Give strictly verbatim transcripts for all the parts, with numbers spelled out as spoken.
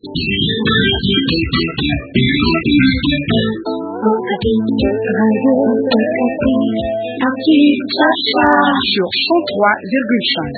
Sur cent trois virgule cinq.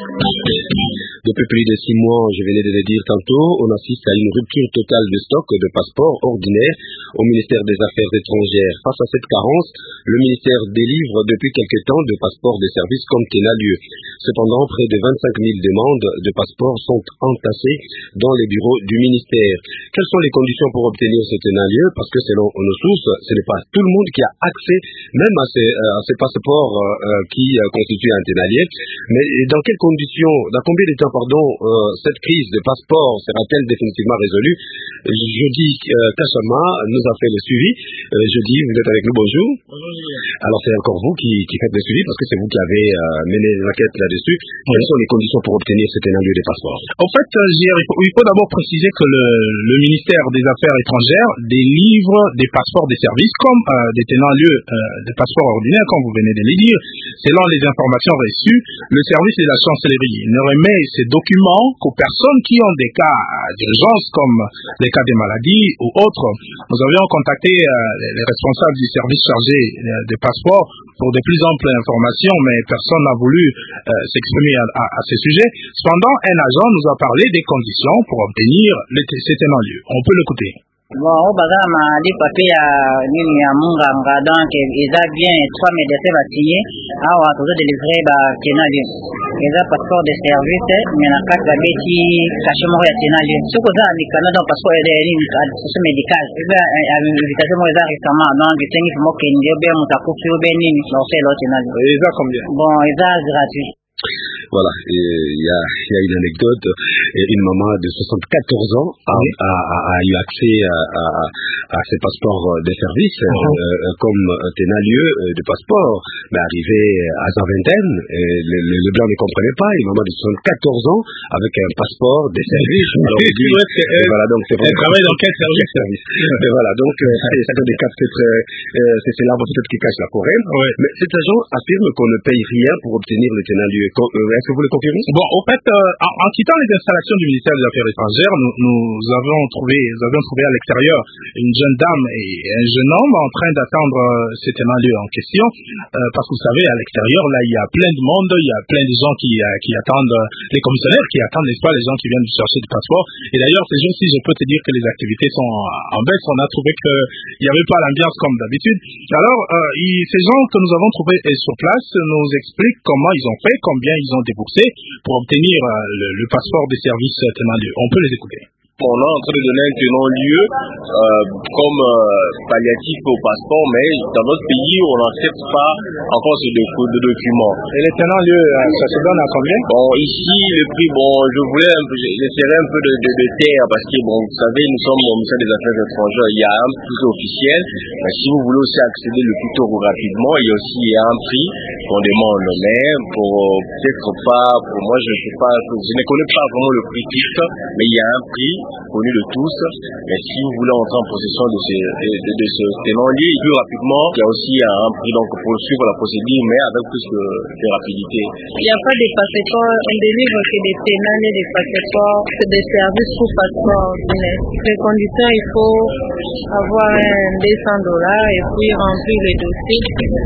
Depuis plus de six mois, je venais de le dire tantôt, on assiste à une rupture totale de stock de passeports ordinaires au ministère des Affaires étrangères. Face à cette carence, le ministère délivre depuis quelque temps de passeports de service comme Tenalieu. Cependant, près de vingt-cinq mille demandes de passeports sont entassées dans les bureaux du ministère. Quelles sont les conditions pour obtenir ce Tenalieu? Parce que selon nos sources, ce n'est pas tout le monde qui a accès même à ces, à ces passeports euh, qui euh, constituent un Tenalieu. Mais dans quelles conditions, dans combien de temps, pardon, euh, cette crise de passeport sera-t-elle définitivement résolue? Jeudi, euh, Kachama nous a fait le suivi. Euh, jeudi, vous êtes avec nous, bonjour. Bonjour. Alors c'est encore vous qui, qui faites le suivi parce que c'est vous qui avez euh, mené l'enquête là-dessus. Oui. Quelles sont les conditions pour obtenir ce Tenalieu des passeports? En fait, euh, il faut, il faut d'abord préciser que le, le ministère des Affaires étrangères délivre des passeports des services comme euh, des Tenalieux euh, des passeports ordinaires, comme vous venez de le dire. Selon les informations reçues, le service de la chancellerie ne remet ces documents qu'aux personnes qui ont des cas d'urgence comme des cas de maladie ou autres. Nous avions contacté euh, les responsables du service chargé euh, des passeports pour de plus amples informations, mais personne n'a voulu euh, s'exprimer à, à, à ce sujet. Cependant, un agent nous a parlé des conditions pour obtenir le, cet Tenalieu. On peut l'écouter. Bon, au bagage m'a dit papier à nini ya munga nga donc ils a bien trois médecins va signer awa tout délivrer ba Tenalieu. Ils a passeport de service mais na carte ba beti cachement ya Tenalieu. Ce que ça ni Canada passeport de nini carte médical. Il a invitation moi ça récemment donc il tenait mo kende bien mutakufi ou bien nini non c'est l'autre Tenalieu. Ils a combien? Bon, ils a gratuit. Voilà, il y a, y a une anecdote. Une maman de soixante-quatorze ans a, oui. a, a, a eu accès à, à, à ses passeports de service, uh-huh. euh, comme Tenalieu de passeport, mais arrivé à sa vingtaine, le, le, le blanc ne comprenait pas. Une maman de soixante-quatorze ans avec un passeport de service. Alors, dit, et voilà, donc c'est elle travaille dans quel service? service. Et voilà, donc c'est, c'est des cas peut-être, euh, c'est, c'est l'arbre peut-être qui cache la forêt. Oui. Mais cet agent affirme qu'on ne paye rien pour obtenir le Tenalieu. Est-ce que vous le confirmez? Bon, au fait, euh, en, en quittant les installations du ministère des Affaires étrangères, nous, nous avons trouvé, nous avions trouvé à l'extérieur une jeune dame et un jeune homme en train d'attendre euh, ce Tenalieu en question, euh, parce que vous savez, à l'extérieur, là, il y a plein de monde, il y a plein de gens qui, euh, qui attendent, euh, les commissionnaires qui attendent, n'est-ce pas, les gens qui viennent chercher du passeport. Et d'ailleurs, ces jours-ci, je peux te dire que les activités sont en baisse. On a trouvé qu'il n'y avait pas l'ambiance comme d'habitude. Alors, euh, il, ces gens que nous avons trouvés sur place nous expliquent comment ils ont fait, combien ils ont déboursé pour obtenir euh, le, le passeport des services euh, Tenalieu. On peut les écouter. On est en train de donner un Tenalieu euh, comme euh, palliatif au passeport, mais dans notre pays, on n'accepte pas encore ce de document. Et les Tenalieu, euh, ça se donne à combien? Bon, ici, le prix, bon, je voulais un peu, j'essaierai un peu de, de, de terre, parce que, bon, vous savez, nous sommes au ministère des Affaires étrangères, il y a un prix officiel, mais si vous voulez aussi accéder le plus tôt rapidement, il y a aussi un prix qu'on demande, mais pour peut-être pas, pour moi, je ne sais pas, je ne connais pas vraiment le prix fixe, mais il y a un prix connu de tous, mais si vous voulez entrer en possession de ce, de, de, de ce Tenalieu plus rapidement, il y a aussi un prix donc pour suivre la procédure, mais avec plus de, de rapidité. Il n'y a pas de passeport, on délivre que des Tenalieu, des passeports, c'est des services pour passeport. Les conditions, il faut avoir un deux cents dollars et puis remplir le dossier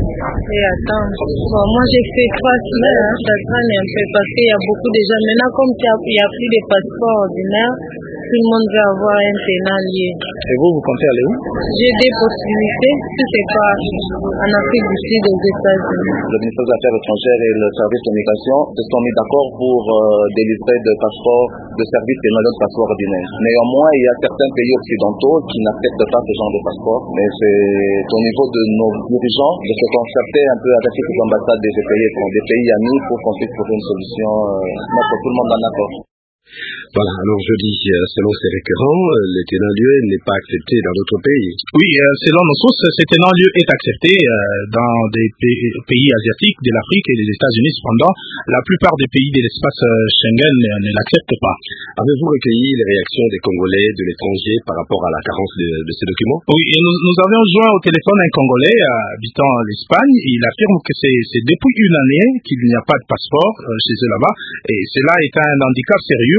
et attendre. Bon, moi j'ai fait trois semaines, hein, ça traîne un peu parce qu'il y a beaucoup de gens. Maintenant, comme il n'y a, a plus de passeports ordinaires, tout le monde veut avoir un Tenalieu. Et vous, vous comptez aller où? J'ai des possibilités, si c'est pas en Afrique du Sud, aux États-Unis. Le ministère des Affaires étrangères et le service de migration se sont mis d'accord pour euh, délivrer des passeports de service Tenalieu de passeport ordinaire. Néanmoins, il y a certains pays occidentaux qui n'acceptent pas ce genre de passeport, mais c'est au niveau de nos dirigeants de se concerter un peu avec les ambassades des pays, des pays amis pour qu'on puisse trouver une solution, euh, mettre tout le monde en accord. Voilà, alors je dis, selon ces récurrents, le Tenalieu n'est pas accepté dans d'autres pays. Oui, euh, selon nos sources, ce Tenalieu est accepté euh, dans des pays, pays asiatiques, de l'Afrique et des États-Unis. Cependant, la plupart des pays de l'espace Schengen ne, ne l'acceptent pas. Avez-vous recueilli les réactions des Congolais de l'étranger par rapport à la carence de, de ces documents? Oui, et nous, nous avions joint au téléphone un Congolais euh, habitant l'Espagne. Il affirme que c'est, c'est depuis une année qu'il n'y a pas de passeport euh, chez eux là-bas. Et cela est un handicap sérieux pour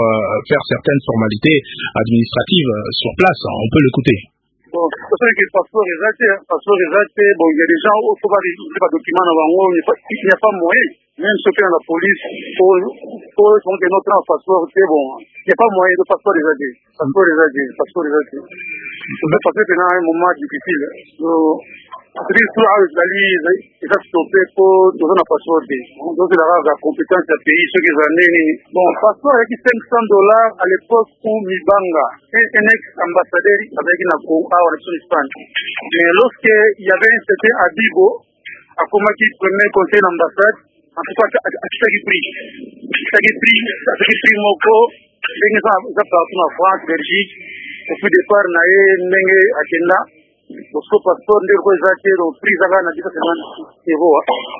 euh, faire certaines formalités administratives euh, sur place. On peut l'écouter. Bon, c'est vrai que le passeport est raté, le passeport est raté, bon, il y a des gens, il ne faut pas des documents dans l'angle, il n'y a pas moyen, même ceux qui sont dans la police, pour, pour, pour que notre passeport, c'est bon, il n'y a pas moyen de passeport est raté, passeport est raté, passeport est raté. Le passeport est dans un moment difficile, donc, c'est dire, tout la liste, il a stoppé pour donner un passeport, donc il a la compétence du pays, ce qu'ils années, bon, passeport avec cinq cents dollars à l'époque pour Mibanga, un ex-ambassadeur avec une accord en Espagne. Mais lorsqu'il y avait un certain Adigo, à Komaki, premier conseil d'ambassade, en tout cas, à Tagi Prix. Tagi Prix, Tagi Prix Moko, ils ont partout en France, Belgique, et puis départ, Naé, Nenge, Akenda, parce que le passeport, les Rosaté, le prix à la dix euros.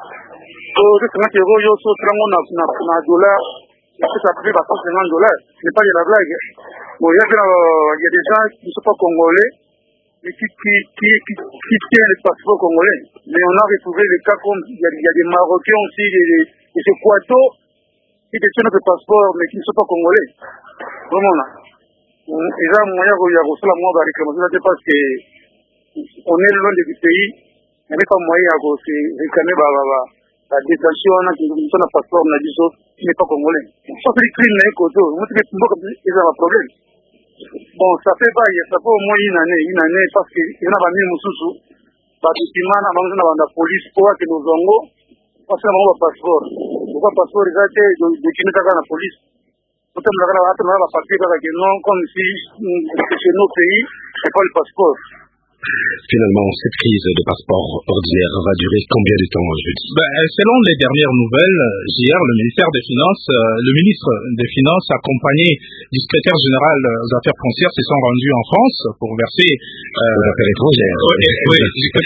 Donc, dix euros, il y a aussi un dollar, ça fait cinquante dollars, ce n'est pas de la blague. Bon, il y a des gens qui ne sont pas congolais, mais qui, qui, qui, qui, qui tiennent le passeport congolais. Mais on a retrouvé les cas comme il y a, il y a des Marocains aussi, des, des Équato, qui détiennent notre passeport, mais qui ne sont pas congolais. Vraiment là. Et là, moi, il y a reçu la moindre réclamation, c'est parce que on est loin du pays, il n'y a pas moyen de réclamer la détention, qui nous donne un passeport, on a dit ça, qui n'est pas congolais. Ça fait des crimes, mais écoute, moi, c'est qu'ils ont un problème. Bon, ça fait pas, ça fait au moins une année, une année, parce qu'il y en a mis Moussoussou, parce que Timana, la police, pour que nous avons, parce que nous avons un passeport. Pourquoi le passeport, il a été de Kineta dans la police. Nous avons un papier, comme si chez nos pays, ce n'est pas le passeport. Finalement, cette crise de passeport ordinaire va durer combien de temps, je dis? Ben, selon les dernières nouvelles, hier, le ministère des Finances, euh, le ministre des Finances, accompagné du secrétaire général aux affaires foncières, se sont rendus en France pour verser euh, aux affaires étrangères. Oui, oui,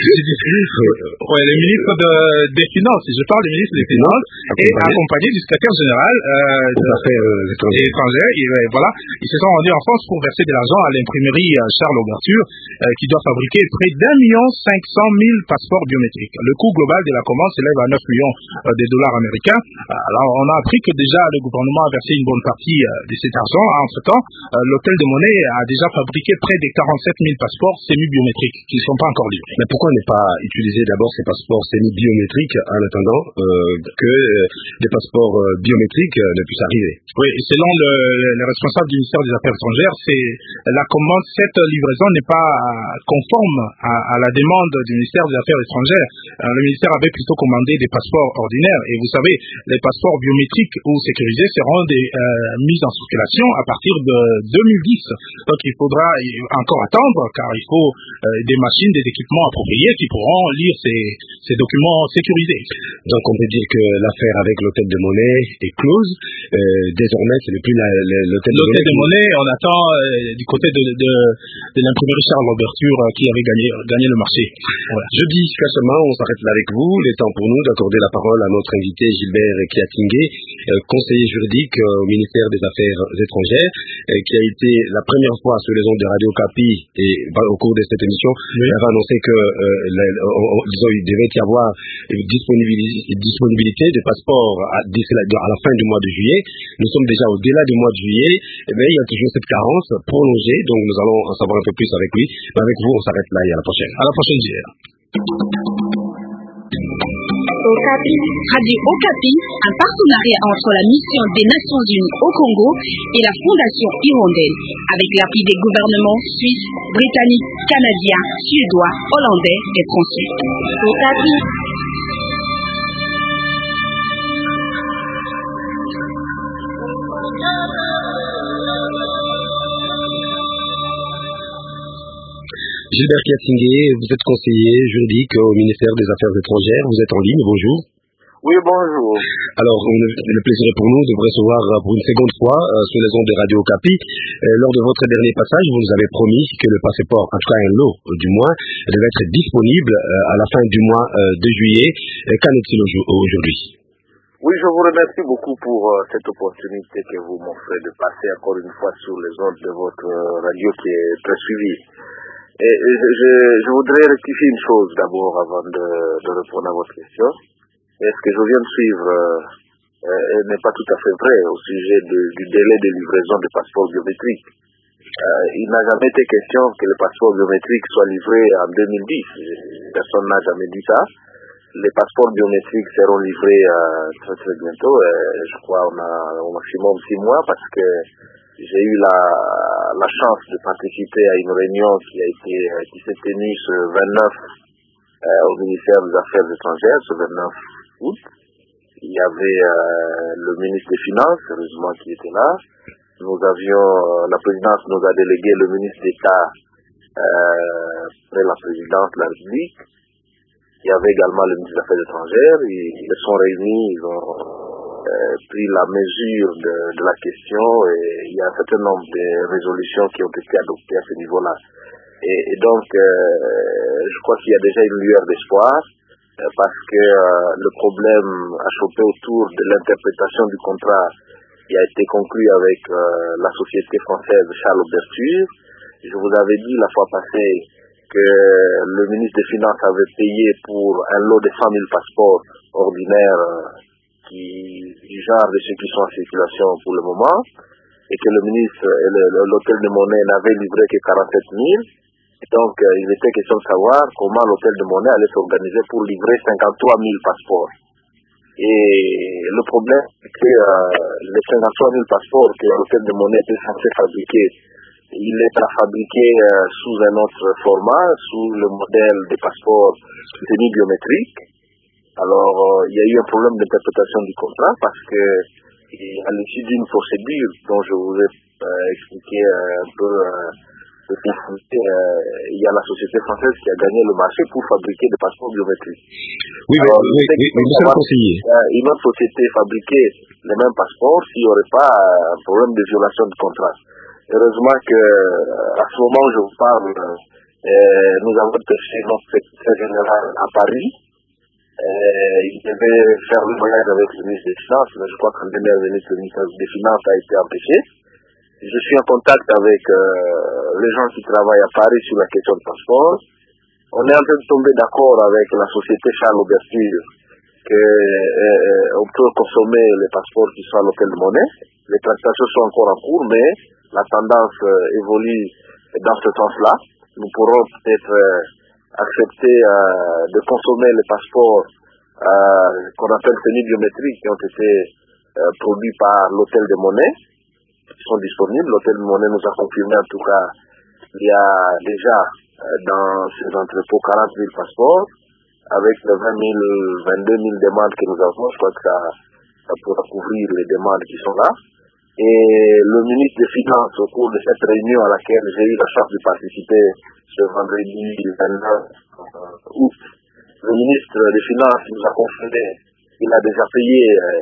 oui, le ministre de, des Finances, je parle du ministre des Finances, et accompagné du secrétaire général euh, des affaires euh, étrangères. Et, euh, voilà, ils se sont rendus en France pour verser de l'argent à l'imprimerie Charles Auberture, euh, qui doit fabriquer près d'un million cinq cent mille passeports biométriques. Le coût global de la commande s'élève à neuf millions euh, de dollars américains. Alors, on a appris que déjà le gouvernement a versé une bonne partie euh, de cet argent. Entre-temps, euh, l'hôtel de monnaie a déjà fabriqué près de quarante-sept mille passeports semi-biométriques qui ne sont pas encore livrés. Mais pourquoi ne pas utiliser d'abord ces passeports semi-biométriques en attendant euh, que euh, des passeports euh, biométriques euh, ne puissent arriver? Oui, selon le, le responsable du ministère des Affaires étrangères, c'est la commande, cette livraison n'est pas conforme À, à la demande du ministère des Affaires étrangères. Euh, le ministère avait plutôt commandé des passeports ordinaires et vous savez, les passeports biométriques ou sécurisés seront des, euh, mis en circulation à partir de deux mille dix. Donc il faudra encore attendre car il faut euh, des machines, des équipements appropriés qui pourront lire ces, ces documents sécurisés. Donc on peut dire que l'affaire avec l'hôtel de monnaie est close. Euh, désormais, ce n'est plus la, la, l'hôtel de l'hôtel monnaie. de monnaie, on attend euh, du côté de, de, de l'imprimerie Charles Auberture euh, qui avait gagné, gagné le marché. Voilà. Jeudi, Kachama, on s'arrête là avec vous. Il est temps pour nous d'accorder la parole à notre invité Gilbert Kiatingé, euh, conseiller juridique euh, au ministère des Affaires étrangères, euh, qui a été la première fois sur les ondes de Radio Capi et bah, au cours de cette émission, oui. Elle va annoncer que euh, la, euh, disons, il devait y avoir une disponibilité, disponibilité des passeports à, à la fin du mois de juillet. Nous sommes déjà au-delà du mois de juillet, mais il y a toujours cette carence prolongée, donc nous allons en savoir un peu plus avec lui. Mais avec vous, on s'arrête là et à la prochaine. À la prochaine, J R. Okapi, Radio Okapi, un partenariat entre la mission des Nations Unies au Congo et la Fondation Hirondelle, avec l'appui des gouvernements suisses, britanniques, canadiens, suédois, hollandais et français. Okapi. Gilbert Kiatingé, vous êtes conseiller juridique au ministère des Affaires étrangères. Vous êtes en ligne, bonjour. Oui, bonjour. Alors, on a, le plaisir est pour nous de vous recevoir pour une seconde fois euh, sur les ondes de Radio Capi. Euh, lors de votre dernier passage, vous nous avez promis que le passeport, en tout cas un lot euh, du moins, devait être disponible euh, à la fin du mois euh, de juillet. Euh, qu'en est-il aujourd'hui? Oui, je vous remercie beaucoup pour euh, cette opportunité que vous m'offrez de passer encore une fois sur les ondes de votre euh, radio qui est très suivie. Et, et je, je voudrais rectifier une chose d'abord avant de, de répondre à votre question. Est-ce que je viens de suivre euh, euh, n'est pas tout à fait vrai au sujet de, du délai de livraison des passeports biométriques. Euh, il n'a jamais été question que les passeports biométriques soient livrés en deux mille dix. Personne n'a jamais dit ça. Les passeports biométriques seront livrés euh, très très bientôt. Euh, je crois on a au maximum six mois parce que j'ai eu la, la chance de participer à une réunion qui a été qui s'est tenue ce vingt-neuf euh, au ministère des Affaires étrangères, ce vingt-neuf août. Il y avait euh, le ministre des Finances, heureusement qui était là. Nous avions, euh, la présidence nous a délégué le ministre d'État euh, près la présidence de la République. Il y avait également le ministre des Affaires étrangères. Ils, ils sont réunis, ils ont euh, pris la mesure de, de la question et il y a un certain nombre de résolutions qui ont été adoptées à ce niveau-là. Et, et donc, euh, je crois qu'il y a déjà une lueur d'espoir euh, parce que euh, le problème a chopé autour de l'interprétation du contrat qui a été conclu avec euh, la société française Charles Ouverture. Je vous avais dit la fois passée que le ministre des Finances avait payé pour un lot de cent mille passeports ordinaires euh, qui, du genre de ceux qui sont en circulation pour le moment, et que le ministre et l'hôtel de monnaie n'avait livré que quarante-sept mille. Et donc, euh, il était question de savoir comment l'hôtel de monnaie allait s'organiser pour livrer cinquante-trois mille passeports. Et le problème, c'est que euh, les cinquante-trois mille passeports que l'hôtel de monnaie était censé fabriquer, il est à fabriquer euh, sous un autre format, sous le modèle des passeports semi-biométriques. Alors, euh, il y a eu un problème d'interprétation du contrat parce que à l'issue d'une procédure dont je vous ai euh, expliqué euh, un peu euh, le conflit, euh, il y a la société française qui a gagné le marché pour fabriquer des passeports biométriques. Oui, Alors, oui, oui, oui, monsieur le conseiller. Euh, une autre société fabriquait les mêmes passeports s'il n'y aurait pas euh, un problème de violation de contrat. Heureusement que euh, à ce moment où je vous parle, euh, nous avons touché notre secrétaire général à Paris. Euh, il devait faire le voyage avec le ministre des Finances, mais je crois qu'en dernière minute, le ministre des Finances a été empêché. Je suis en contact avec euh, les gens qui travaillent à Paris sur la question de passeport. On est en train de tomber d'accord avec la société Charles Ouverture que euh, on peut consommer les passeports qui sont à l'hôtel de monnaie. Les tractations sont encore en cours, mais la tendance euh, évolue dans ce sens-là. Nous pourrons peut-être euh, accepter euh, de consommer les passeports euh, qu'on appelle semi-biométriques qui ont été euh, produits par l'hôtel de monnaie, qui sont disponibles. L'hôtel de monnaie nous a confirmé en tout cas qu'il y a déjà euh, dans ces entrepôts quarante mille passeports avec les vingt mille, vingt-deux mille demandes que nous avons. Je crois que ça, ça pourra couvrir les demandes qui sont là. Et le ministre des Finances, au cours de cette réunion à laquelle j'ai eu la chance de participer ce vendredi vingt-neuf août, le ministre des Finances nous a confirmé qu'il a déjà payé euh,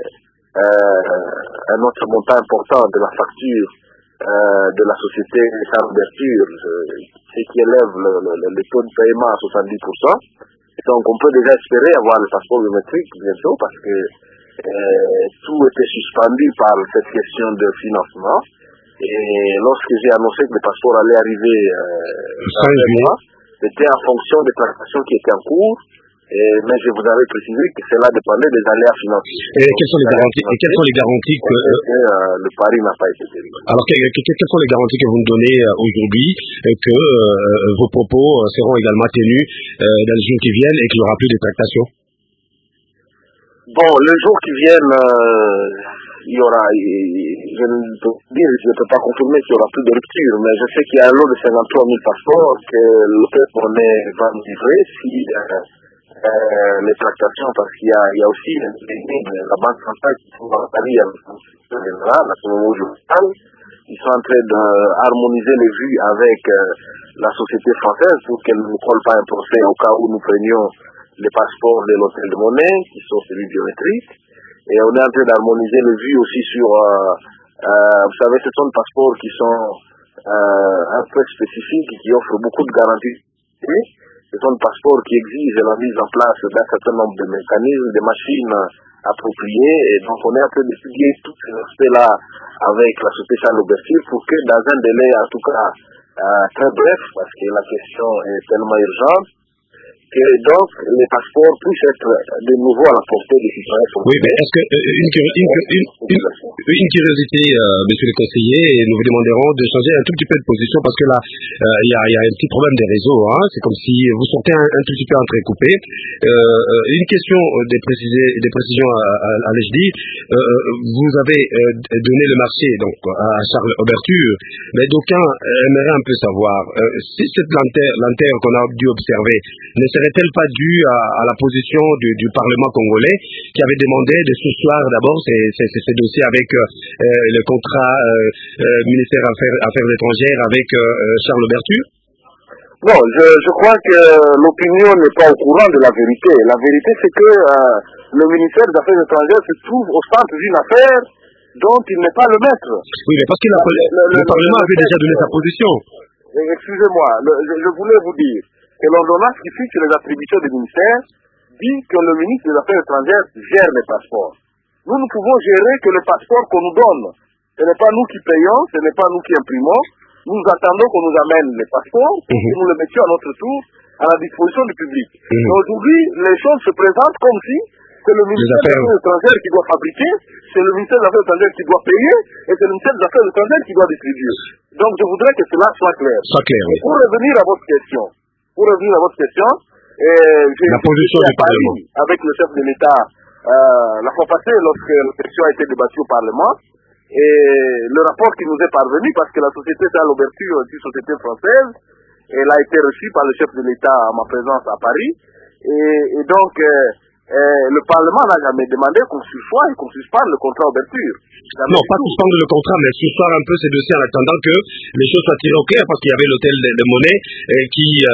euh, un autre montant important de la facture euh, de la société Charles Ouverture, ce qui élève le, le, le taux de paiement à soixante-dix pour cent. Et donc on peut déjà espérer avoir le passeport biométrique bientôt parce que Euh, tout était suspendu par cette question de financement. Et lorsque j'ai annoncé que le passeport allait arriver euh, dans un mois, c'était en fonction des transactions qui étaient en cours. Et, mais je vous avais précisé que cela dépendait des aléas financiers. Et quelles sont les garanties, et quelles sont les garanties que, que euh, le pari n'a pas été délivré. Alors, que, que, quelles sont les garanties que vous nous donnez euh, aujourd'hui euh, que euh, vos propos seront également tenus euh, dans les jours qui viennent et qu'il n'y aura plus de tractations? Bon, le jour qui viennent, euh, il y aura, je ne peux dire, je ne peux pas confirmer qu'il y aura plus de rupture, mais je sais qu'il y a un lot de cinquante-trois mille passeports que l'hôtel monnaie va nous livrer si euh, euh, les tractations, parce qu'il y a, il y a aussi la banque centrale qui sont à Paris avec le général, à ce moment où je vous parle, ils sont en train d'harmoniser les vues avec euh, la société française pour qu'elle ne nous colle pas un procès au cas où nous prenions les passeports de l'hôtel de monnaie, qui sont celui biométriques. Et on est en train d'harmoniser les vues aussi sur, euh, euh, vous savez, ce sont des passeports qui sont euh, un peu spécifiques et qui offrent beaucoup de garanties. Et ce sont des passeports qui exigent la mise en place d'un certain nombre de mécanismes, de machines appropriées. Et donc on est en train d'étudier tous ces aspects-là avec la société Charles Ouverture pour que dans un délai, en tout cas, euh, très bref, parce que la question est tellement urgente, que donc les passeports puissent être de nouveau à la portée des citoyens. Oui, mais est-ce que euh, une, une, une, une, une curiosité, euh, monsieur le conseiller, et nous vous demanderons de changer un tout petit peu de position parce que là, il euh, y, y a un petit problème des réseaux. Hein, c'est comme si vous sortez un, un tout petit peu entrecoupé. Euh, une question des, précisés, des précisions à, à, à l'H D I. Euh, vous avez euh, donné le marché donc à Charles Oberture, mais d'aucuns aimeraient un peu savoir euh, si cette lenteur, lenteur qu'on a dû observer ne serait-elle pas due à, à la position du, du Parlement congolais qui avait demandé de souscrire d'abord ces, ces, ces dossiers avec euh, le contrat euh, euh, ministère Affaires, Affaires étrangères avec euh, Charles Oberture? Non, je, je crois que l'opinion n'est pas au courant de la vérité. La vérité, c'est que euh, le ministère des Affaires étrangères se trouve au centre d'une affaire dont il n'est pas le maître. Oui, mais parce que la, le, le, le, le Parlement avait déjà donné sa position. Excusez-moi, le, je, je voulais vous dire que l'ordonnance qui fixe les attributions du ministère dit que le ministre des Affaires étrangères gère les passeports. Nous ne pouvons gérer que les passeports qu'on nous donne. Ce n'est pas nous qui payons, ce n'est pas nous qui imprimons. Nous attendons qu'on nous amène les passeports et mmh. nous les mettions à notre tour à la disposition du public. Mmh. Aujourd'hui, les choses se présentent comme si c'est le ministère des Affaires étrangères qui doit fabriquer, c'est le ministère des Affaires étrangères qui doit payer et c'est le ministère des Affaires étrangères qui doit distribuer. Donc je voudrais que cela soit clair. Soit clair, oui. Pour revenir à votre question, pour revenir à votre question, euh, j'ai la position du Parlement avec le chef de l'État euh, la fois passée lorsque la question a été débattue au Parlement. Et le rapport qui nous est parvenu, parce que la société Charles Oberture est une société française, elle a été reçue par le chef de l'État à ma présence à Paris, et, et donc euh, euh, le Parlement n'a jamais demandé qu'on suspende et qu'on suspende le contrat Oberture. Non, pas suspendre le contrat, mais suspendre un peu ces dossiers en attendant que les choses soient tirées au clair, parce qu'il y avait l'hôtel de, de Monnaie euh, qui euh,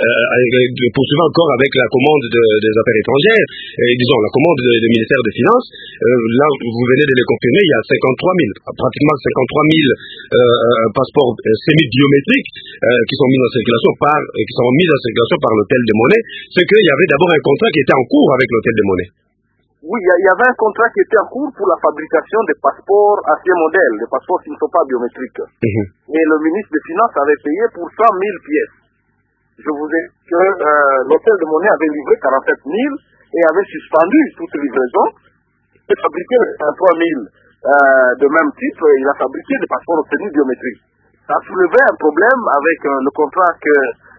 euh, poursuivait encore avec la commande de, des affaires étrangères, et disons la commande du ministère des Finances. Euh, là, vous venez de les confirmer, il y a cinquante-trois mille, pratiquement cinquante-trois mille euh, passeports euh, semi-biométriques euh, qui sont mis en circulation par, euh, qui sont mis en circulation par l'hôtel de Monnaie. C'est qu'il y avait d'abord un contrat qui était en cours avec l'hôtel de Monnaie. Oui, il y, y avait un contrat qui était en cours pour la fabrication des passeports ancien modèle, des passeports qui ne sont pas biométriques. Mmh. Et le ministre des Finances avait payé pour cent mille pièces. Je vous ai dit que euh, l'hôtel de Monnaie avait livré quarante-sept mille et avait suspendu toute livraison. Il a fabriqué trois mille euh, de même type, il a fabriqué des passeports obtenus biométriques. Ça a soulevé un problème avec euh, le contrat que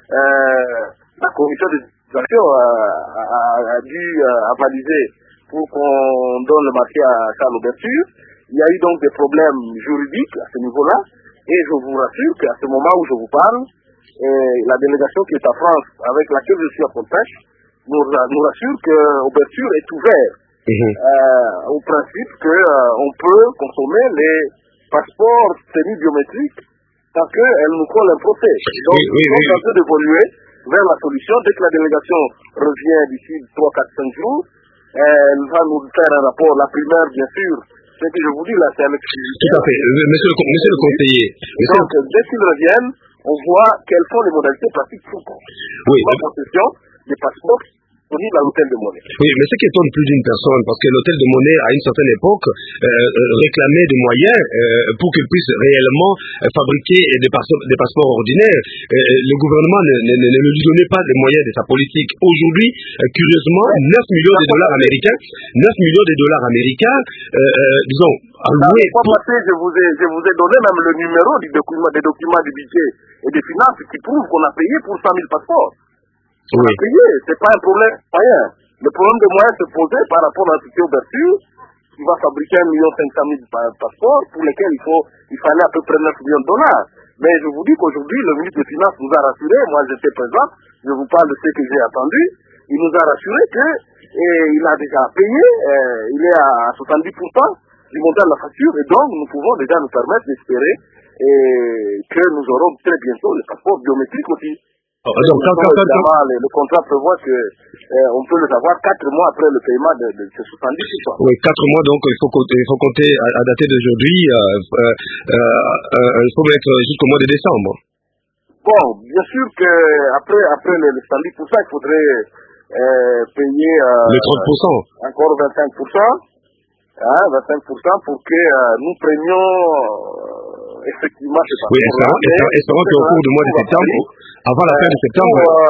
euh, la commission des administrations euh, a, a dû euh, avaliser pour qu'on donne le marché à Charles Oberture. Il y a eu donc des problèmes juridiques à ce niveau-là, et je vous rassure qu'à ce moment où je vous parle, eh, la délégation qui est en France, avec laquelle je suis en contact, nous, nous rassure que Oberture est ouvert mmh. euh, au principe qu'on euh, peut consommer les passeports semi-biométriques tant qu'elles nous collent un procès. Donc, oui, oui, nous sommes oui, en train d'évoluer vers la solution. Dès que la délégation revient d'ici trois, quatre, cinq jours, elle va nous faire un rapport. La primaire, bien sûr, ce que je vous dis là, c'est avec... Tout à fait. Monsieur le, monsieur le conseiller. Monsieur donc, dès qu'ils reviennent, on voit quelles sont les modalités pratiques pour oui, la possession des passeports disponibles à l'hôtel de Monnaie. Oui, mais ce qui étonne plus d'une personne, parce que l'hôtel de Monnaie, à une certaine époque, euh, réclamait des moyens euh, pour qu'il puisse réellement euh, fabriquer des, passe- des passeports ordinaires. Euh, le gouvernement ne, ne, ne, ne lui donnait pas les moyens de sa politique. Aujourd'hui, euh, curieusement, neuf millions de dollars américains, neuf millions de dollars américains, euh, euh, disons, alloués... Pour... Passé, je, vous ai, je vous ai donné même le numéro du document, des documents du budget et des finances qui prouvent qu'on a payé pour cent mille passeports. On oui. a payé, c'est pas un problème moyen. Le problème de moyens se posait par rapport à l'entité Oberture, qui va fabriquer un million cinq cent mille passeports, pour lesquels il, faut, il fallait à peu près neuf millions de dollars. Mais je vous dis qu'aujourd'hui, le ministre des Finances nous a rassuré, moi j'étais présent, je vous parle de ce que j'ai attendu, il nous a rassuré qu'il a déjà payé, euh, il est à soixante-dix pour cent du montant de la facture, et donc nous pouvons déjà nous permettre d'espérer et que nous aurons très bientôt les passeports biométriques aussi. Oh, donc, quand, quand, quand, le, le contrat prévoit que euh, on peut les avoir quatre mois après le paiement de, de, de soixante-dix pour cent. Oui, quatre mois, donc il faut compter, il faut compter à, à dater d'aujourd'hui, euh, euh, euh, il faut mettre jusqu'au mois de décembre. Bon, bien sûr que après, après les, les soixante-dix pour cent, il faudrait euh, payer euh, les trente pour cent. Encore vingt-cinq pour cent, hein, vingt-cinq pour cent pour que euh, nous prenions euh, effectivement ces oui, espérons, espérons, espérons qu'au cours du mois de septembre, avant la fin de septembre, pour, euh,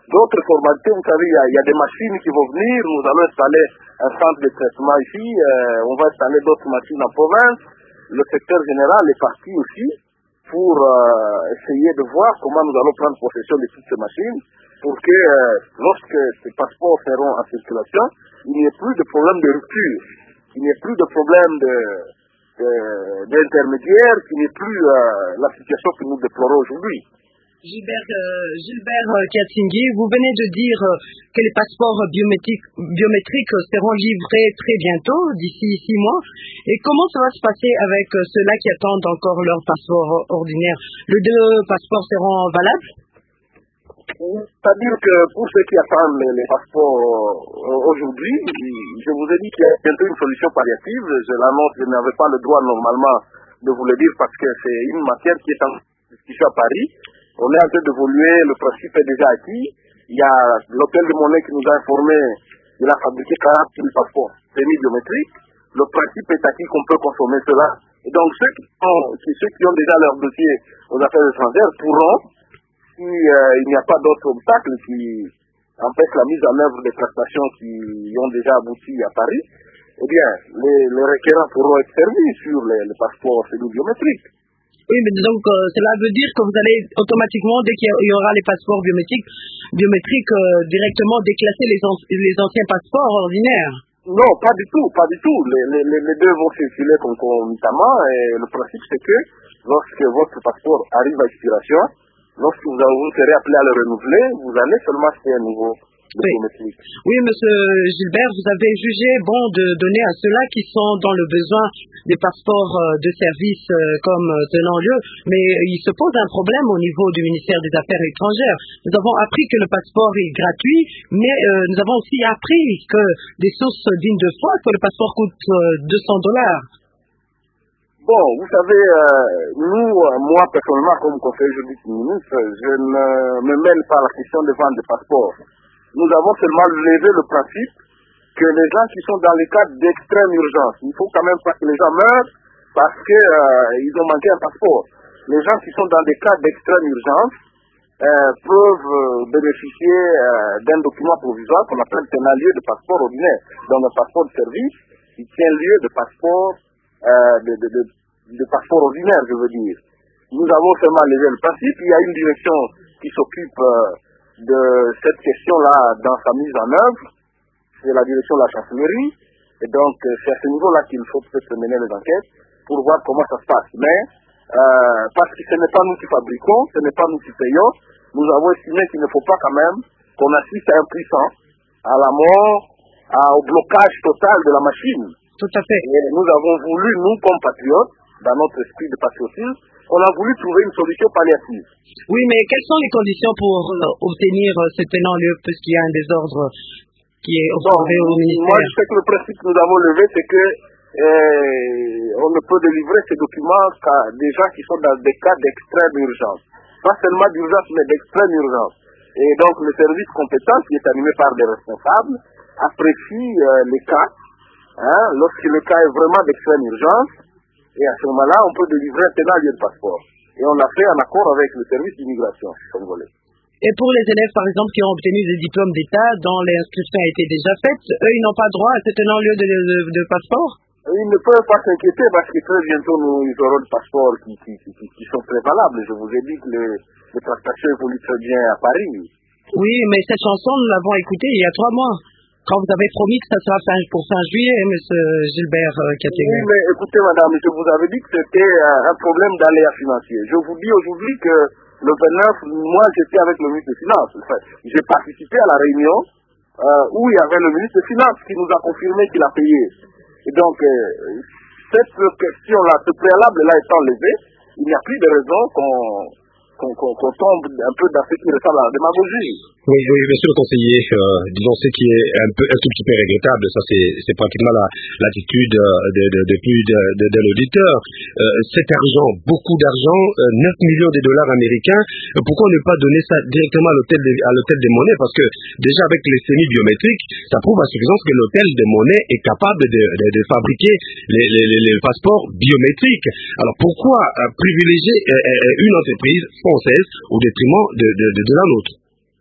d'autres formalités. Vous savez, il y, y a des machines qui vont venir. Nous allons installer un centre de traitement ici. Euh, on va installer d'autres machines en province. Le secteur général est parti aussi pour euh, essayer de voir comment nous allons prendre possession de toutes ces machines pour que euh, lorsque ces passeports seront en circulation, il n'y ait plus de problème de rupture, il n'y ait plus de problème de, de, d'intermédiaire, qu'il n'y ait plus euh, la situation que nous déplorons aujourd'hui. Gilbert, euh, Gilbert Kiatingui, vous venez de dire euh, que les passeports biométriques, biométriques seront livrés très bientôt, d'ici six mois. Et comment ça va se passer avec euh, ceux-là qui attendent encore leur passeport ordinaire? Les deux passeports seront valables? C'est-à-dire que pour ceux qui attendent les, les passeports euh, aujourd'hui, je vous ai dit qu'il y a bientôt une solution palliative. Je l'annonce, je n'avais pas le droit normalement de vous le dire parce que c'est une matière qui est en discussion à Paris. On est en train d'évoluer, le principe est déjà acquis. Il y a l'hôtel de monnaie qui nous a informé qu'il a fabriqué quarante mille passeports semi-biométriques. Le principe est acquis qu'on peut consommer cela. Et donc ceux qui, ont, ceux qui ont déjà leur dossier aux affaires étrangères pourront, si euh, il n'y a pas d'autres obstacles qui empêchent la mise en œuvre des prestations qui ont déjà abouti à Paris, eh bien, les, les requérants pourront être servis sur les, les passeports semi-biométriques. Oui, mais donc euh, cela veut dire que vous allez automatiquement, dès qu'il y aura les passeports biométriques, biométriques euh, directement déclasser les, an- les anciens passeports ordinaires. Non, pas du tout, pas du tout. Les, les, les deux vont circuler concomitamment et le principe c'est que lorsque votre passeport arrive à expiration, lorsque vous, vous serez appelé à le renouveler, vous allez seulement faire un nouveau biométrique. Oui. oui, monsieur Gilbert, vous avez jugé bon de donner à ceux-là qui sont dans le besoin des passeports de service comme tenant lieu, mais il se pose un problème au niveau du ministère des Affaires étrangères. Nous avons appris que le passeport est gratuit, mais euh, nous avons aussi appris que des sources dignes de foi que le passeport coûte euh, deux cents dollars. Bon, vous savez, euh, nous, moi personnellement, comme conseiller juridique ministre, je ne me mêle pas à la question de vente de passeports. Nous avons seulement levé le principe que les gens qui sont dans les cas d'extrême urgence, il faut quand même pas que les gens meurent parce qu'ils euh, ont manqué un passeport. Les gens qui sont dans des cas d'extrême urgence euh, peuvent euh, bénéficier euh, d'un document provisoire qu'on appelle tenant lieu de passeport ordinaire. Donc un passeport de service qui tient lieu de passeport euh, de, de, de, de passeport ordinaire, je veux dire. Nous avons seulement levé le principe. Il y a une direction qui s'occupe euh, de cette question-là dans sa mise en œuvre. C'est la direction de la chancellerie. Et donc, c'est à ce niveau-là qu'il faut peut-être mener les enquêtes pour voir comment ça se passe. Mais, euh, parce que ce n'est pas nous qui fabriquons, ce n'est pas nous qui payons, nous avons estimé qu'il ne faut pas quand même qu'on assiste à un puissant, à la mort, à, au blocage total de la machine. Tout à fait. Et nous avons voulu, nous, comme patriotes, dans notre esprit de patriotisme, on a voulu trouver une solution palliative. Oui, mais quelles sont les conditions pour euh, obtenir euh, ce tenant lieu, puisqu'il y a un désordre qui est observé au ministère? Moi, je sais que le principe que nous avons levé, c'est que euh, on ne peut délivrer ces documents qu'à des gens qui sont dans des cas d'extrême urgence. Pas seulement d'urgence, mais d'extrême urgence. Et donc, le service compétent, qui est animé par des responsables, apprécie euh, les cas. Hein, lorsque le cas est vraiment d'extrême urgence, et à ce moment-là, on peut délivrer un tenant lieu de passeport. Et on l'a fait en accord avec le service d'immigration congolais. Et pour les élèves, par exemple, qui ont obtenu des diplômes d'État dont l'inscription a été déjà faite, eux, ils n'ont pas droit à ce tenant lieu de, de, de passeport? Ils ne peuvent pas s'inquiéter parce que très bientôt, nous ils auront des passeports qui, qui, qui, qui sont très valables. Je vous ai dit que les, les prestations évoluent très bien à Paris. Oui, mais cette chanson, nous l'avons écoutée il y a trois mois. Quand vous avez promis que ça sera fin, pour fin juillet, M. Gilbert euh, Kiatingui. Oui, mais écoutez, madame, je vous avais dit que c'était euh, un problème d'aléa financier. Je vous dis aujourd'hui que le vingt-neuf, moi, j'étais avec le ministre des Finances. Enfin, j'ai participé à la réunion euh, où il y avait le ministre des Finances qui nous a confirmé qu'il a payé. Et donc, euh, cette question-là, ce préalable-là étant levé, il n'y a plus de raison qu'on qu'on qu'on qu'on tombe un peu dans ce qui ressemble à la démagogie. Oui, oui, monsieur le conseiller, euh, disons ce qui est un peu un tout petit peu regrettable, ça c'est c'est pratiquement la l'attitude de de de plus de de, de l'auditeur. Euh, cet argent, beaucoup d'argent, euh, neuf millions de dollars américains, euh, pourquoi ne pas donner ça directement à l'hôtel de, à l'hôtel des monnaies, parce que déjà avec les semi-biométriques, ça prouve à suffisance que l'hôtel des monnaies est capable de de, de fabriquer les, les les les passeports biométriques. Alors pourquoi euh, privilégier euh, une entreprise française au détriment de de de, de la nôtre?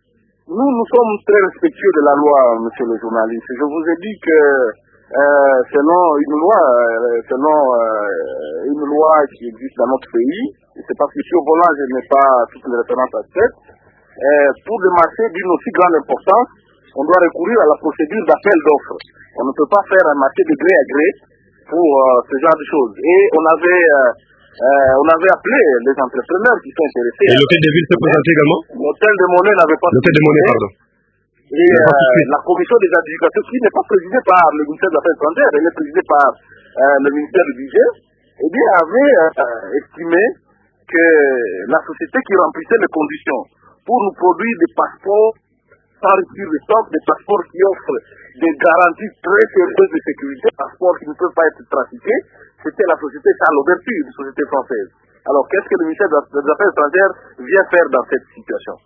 nous, nous sommes très respectueux de la loi, monsieur le journaliste. Je vous ai dit que euh, selon une loi, euh, selon euh, une loi qui existe dans notre pays, c'est parce que ici au volant, je n'ai pas toutes les références à cette, euh, pour des marchés d'une aussi grande importance, on doit recourir à la procédure d'appel d'offres. On ne peut pas faire un marché de gré à gré pour euh, ce genre de choses. Et on avait, euh, euh, on avait appelé les entrepreneurs qui sont intéressés. Et l'hôtel de ville s'est présenté également? L'hôtel de Monnaie n'avait pas... L'hôtel de Monnaie, pardon. Et euh, la commission des adjudications, qui n'est pas présidée par le ministère des Affaires étrangères, elle est présidée par euh, le ministère du Budget, eh bien, avait euh, estimé que la société qui remplissait les conditions pour nous produire des passeports sans rupture de stock, des passeports qui offrent des garanties très sérieuses de sécurité, passeports qui ne peuvent pas être trafiqués, c'était la société Charles Auberture, une société française. Alors, qu'est-ce que le ministère des Affaires étrangères vient faire dans cette situation?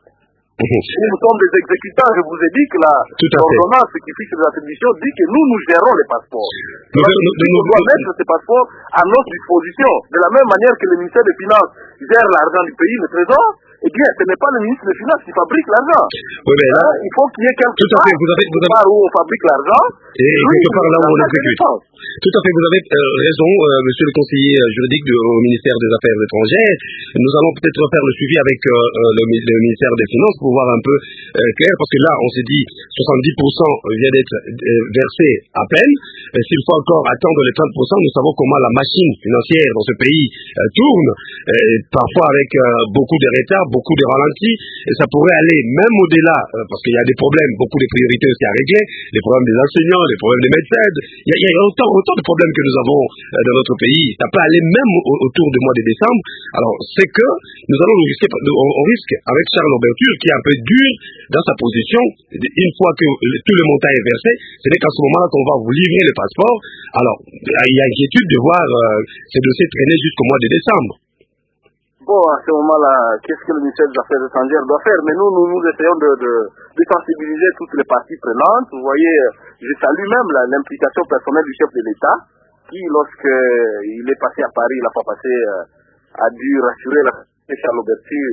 Nous sommes des exécutants, je vous ai dit que la ordonnance qui fixe les attributions dit que nous, nous gérons les passeports. Donc, on doit mettre ces passeports à notre disposition. De la même manière que le ministère des Finances gère l'argent du pays, le trésor, eh bien, ce n'est pas le ministre des Finances qui fabrique l'argent. Oui, mais là, hein, il faut qu'il y ait quelque tout à fait, vous avez, vous avez... part où on fabrique l'argent. Et quelque part là où on l'exécute. Tout à fait, vous avez euh, raison, euh, monsieur le conseiller juridique du, au ministère des Affaires étrangères. Nous allons peut-être faire le suivi avec euh, le, le ministère des Finances pour voir un peu euh, clair, parce que là, on s'est dit soixante-dix pour cent vient d'être euh, versé à peine. Et s'il faut encore attendre les trente pour cent, nous savons comment la machine financière dans ce pays euh, tourne, euh, parfois avec euh, beaucoup de retard, beaucoup de ralentis, et ça pourrait aller même au-delà, euh, parce qu'il y a des problèmes, beaucoup de priorités aussi à régler, les problèmes des enseignants, les problèmes des médecins, il y a, il y a autant, autant de problèmes que nous avons euh, dans notre pays, ça peut aller même au, autour du mois de décembre. Alors c'est que nous allons nous risquer, on, on risque avec Charles Auberture, qui est un peu dur dans sa position, une fois que tout le montant est versé, ce n'est qu'à ce moment-là qu'on va vous livrer le passeport. Alors il y a inquiétude de voir euh, ces dossiers traîner jusqu'au mois de décembre. Bon, à ce moment-là, qu'est-ce que le ministère des Affaires étrangères doit faire? Mais nous, nous, nous essayons de, de, de sensibiliser toutes les parties prenantes. Vous voyez, je salue même l'implication personnelle du chef de l'État, qui, lorsqu'il est passé à Paris la fois passée, euh, a dû rassurer la Charles Auberture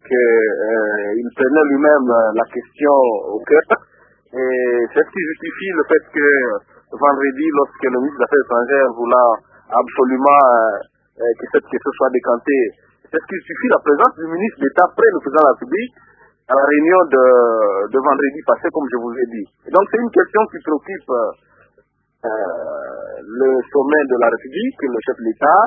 qu'il euh, prenait lui-même la question au cœur. Et c'est ce qui justifie le fait que vendredi, lorsque le ministre des Affaires étrangères voulait absolument euh, que cette question soit décantée, c'est ce qui suffit la présence du ministre d'État près le président de la République à la réunion de, de vendredi passé, comme je vous ai dit. Et donc c'est une question qui préoccupe euh, le sommet de la République, le chef de l'État,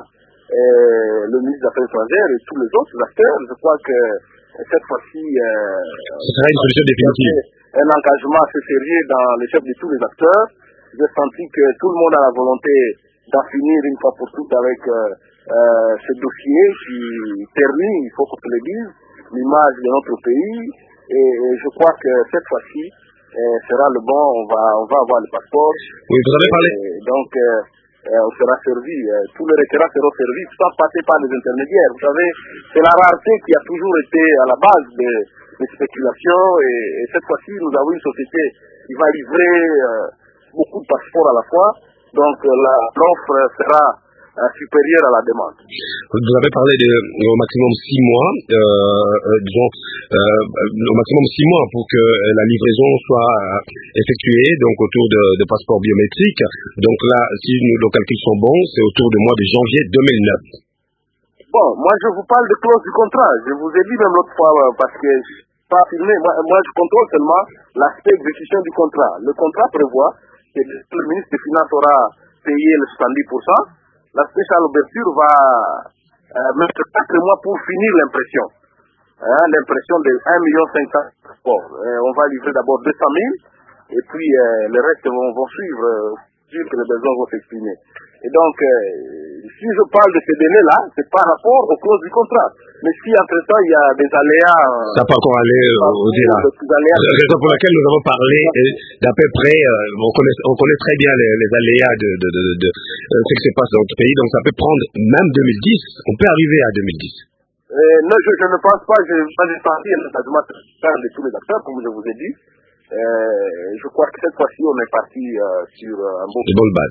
le ministre des Affaires étrangères et tous les autres acteurs. Je crois que cette fois-ci, euh, ce sera une solution définitive. Un engagement assez sérieux dans les chefs de tous les acteurs. J'ai senti que tout le monde a la volonté d'en finir une fois pour toutes avec euh, Euh, ce dossier qui ternit, il faut qu'on se le dise, l'image de notre pays, et, et je crois que cette fois-ci euh, sera le bon, on va, on va avoir le passeport. Oui, vous avez parlé. Et, donc, euh, euh, on sera servi, euh, tous les requérants seront servis sans passer par les intermédiaires. Vous savez, c'est la rareté qui a toujours été à la base des, des spéculations, et, et cette fois-ci, nous avons une société qui va livrer euh, beaucoup de passeports à la fois, donc euh, l'offre sera supérieure à la demande. Vous avez parlé de euh, au maximum six mois, euh, euh, disons euh, au maximum six mois pour que euh, la livraison soit euh, effectuée, donc autour de, de passeports biométriques. Donc là, si nous, nos calculs sont bons, c'est autour du mois de janvier deux mille neuf. Bon, moi je vous parle de clause du contrat. Je vous ai dit même l'autre fois euh, parce que je suis pas filmé. Moi, moi je contrôle seulement l'aspect exécution du contrat. Le contrat prévoit que le ministre des Finances aura payé le soixante-dix pour cent. La spéciale ouverture va euh, mettre quatre mois pour finir l'impression. Hein, l'impression de un million cinq cent mille passeports. Euh, on va livrer d'abord deux cent mille et puis euh, le reste vont, vont suivre, euh, sûr que les besoins vont s'exprimer. Et donc, euh, si je parle de ces délais-là, c'est par rapport aux clauses du contrat. Mais si entre-temps, il y a des aléas... Ça n'a pas encore allé euh, au-delà. C'est la raison pour laquelle nous avons parlé d'à peu près, euh, on, connaît, on connaît très bien les, les aléas de, de, de, de, de euh, ce qui se passe dans notre pays, donc ça peut prendre même deux mille dix, on peut arriver à deux mille dix. Euh, non, je, je ne pense pas, je vais parler à l'engagement de tous les acteurs, comme je vous ai dit. Euh, je crois que cette fois-ci, on est parti euh, sur euh, un bon... De bonnes bases.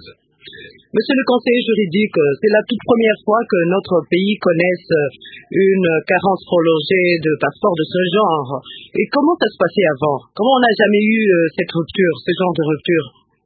Monsieur le conseiller juridique, c'est la toute première fois que notre pays connaisse une carence prolongée de passeports de ce genre. Et comment ça se passait avant? Comment on n'a jamais eu cette rupture, ce genre de rupture?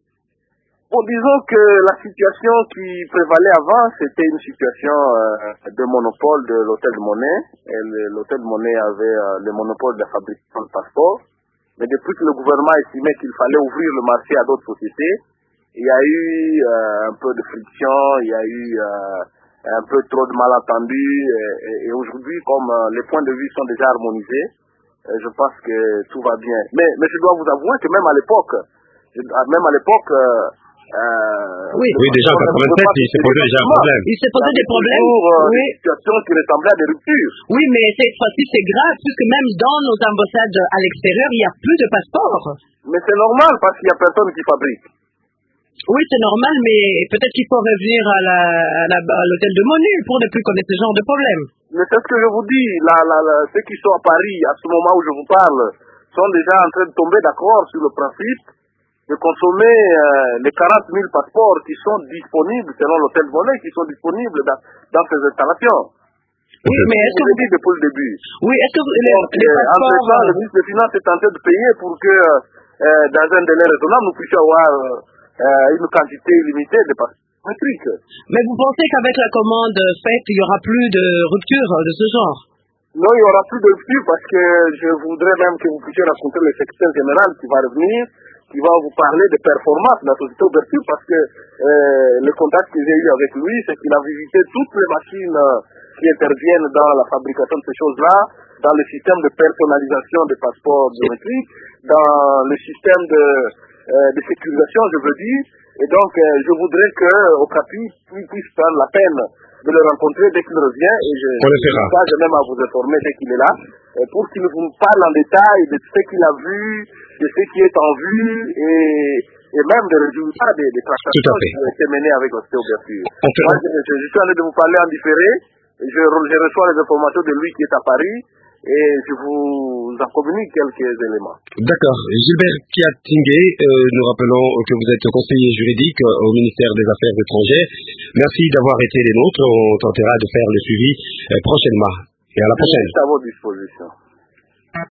Bon, disons que la situation qui prévalait avant, c'était une situation euh, de monopole de l'hôtel de monnaie. Et l'hôtel de monnaie avait euh, le monopole de la fabrication de passeports. Mais depuis que le gouvernement estimait qu'il fallait ouvrir le marché à d'autres sociétés, il y a eu euh, un peu de friction, il y a eu euh, un peu trop de malentendus. Et, et, et aujourd'hui, comme euh, les points de vue sont déjà harmonisés, euh, je pense que tout va bien. Mais, mais je dois vous avouer que même à l'époque, même à l'époque, euh, Euh, oui, oui, déjà en quatre-vingt-sept, il s'est posé déjà un problème. Il s'est posé des problèmes. Toujours, euh, oui. Des situations qui ressemblaient à des ruptures. Oui, mais cette fois-ci, c'est grave, puisque même dans nos ambassades à l'extérieur, il n'y a plus de passeports. Mais c'est normal, parce qu'il n'y a personne qui fabrique. Oui, c'est normal, mais peut-être qu'il faut revenir à, la, à, la, à l'hôtel de monnaie pour ne plus connaître ce genre de problème. Mais c'est ce que je vous dis. La, la, la, ceux qui sont à Paris, à ce moment où je vous parle, sont déjà en train de tomber d'accord sur le principe de consommer euh, les quarante mille passeports qui sont disponibles selon l'hôtel de monnaie, qui sont disponibles dans, dans ces installations. Oui, mais est-ce que vous dites depuis le début? Oui, est-ce que vous... les, Donc, les euh, passeports... entre temps, le ministre des Finances est tenté de payer pour que, euh, dans un délai raisonnable, nous puissions avoir euh, une quantité illimitée de passeports métriques. Mais vous pensez qu'avec la commande faite, il n'y aura plus de rupture de ce genre? Non, il n'y aura plus de rupture parce que je voudrais même que vous puissiez rencontrer le secrétaire général qui va revenir, qui va vous parler des performances de la société Ouverture, parce que euh, le contact que j'ai eu avec lui, c'est qu'il a visité toutes les machines euh, qui interviennent dans la fabrication de ces choses-là, dans le système de personnalisation des passeports biométriques, dans le système de, euh, de sécurisation, je veux dire. Et donc, euh, je voudrais que Okapi puisse prendre la peine de le rencontrer dès qu'il revient, et je n'hésite même à vous informer dès qu'il est là, pour qu'il vous parle en détail de ce qu'il a vu, de ce qui est en vue, et, et même des résultats des, des transactions qui ont été menées avec l'hôtel Ouverture. Moi, je, je, je suis en train de vous parler en différé, je, je reçois les informations de lui qui est à Paris, et je vous en communique quelques éléments. D'accord. Gilbert Kiatingé, euh, nous rappelons que vous êtes conseiller juridique au ministère des Affaires étrangères. Merci d'avoir été les nôtres. On tentera de faire le suivi euh, prochainement. Et à la prochaine. Je suis à votre disposition.